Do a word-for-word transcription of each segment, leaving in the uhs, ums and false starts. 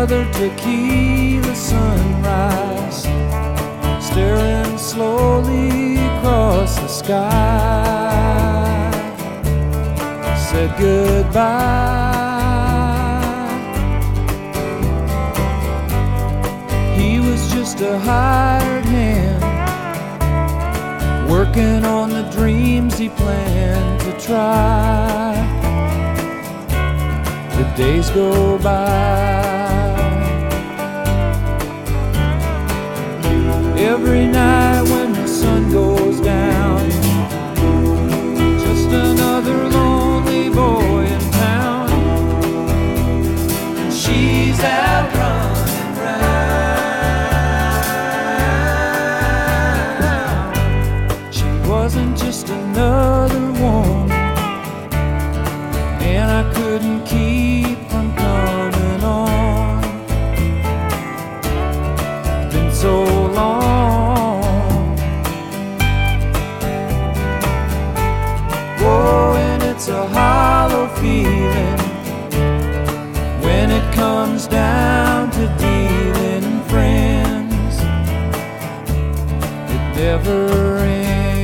another tequila sunrise, staring slowly across the sky. Said goodbye. He was just a hired hand, working on the dreams he planned to try. The days go by. Every night when the sun goes down, just another lonely boy in town, and she's out running round. She wasn't just another woman, and I couldn't keep from coming on. Been so long. It's a hollow feeling when it comes down to dealing friends. It never ends.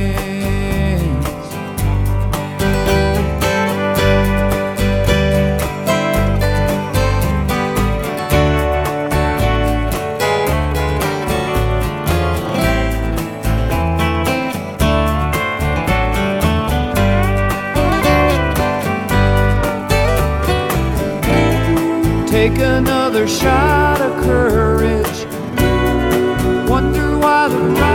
Take another shot of courage. Wonder why the